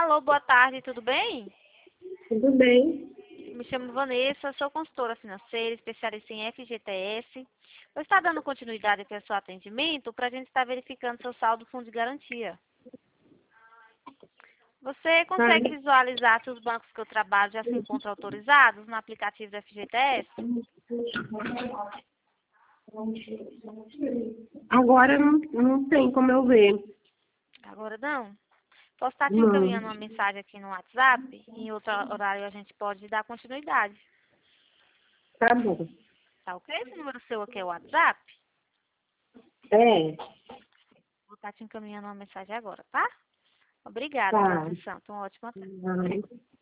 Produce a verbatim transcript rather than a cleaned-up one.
Alô, boa tarde, tudo bem? Tudo bem? Me chamo Vanessa, sou consultora financeira, especialista em F G T S. Você está dando continuidade aqui ao seu atendimento para a gente estar verificando seu saldo fundo de garantia. Você consegue Tá. visualizar se os bancos que eu trabalho já se encontram autorizados no aplicativo do F G T S? Agora não, não tem como eu ver. Agora não. Posso estar te Não. encaminhando uma mensagem aqui no WhatsApp? Em outro horário a gente pode dar continuidade. Tá bom. Tá ok? Esse número seu aqui é o WhatsApp? É. Vou estar te encaminhando uma mensagem agora, tá? Obrigada pela Tá. atenção. Então, ótima tarde. Vai.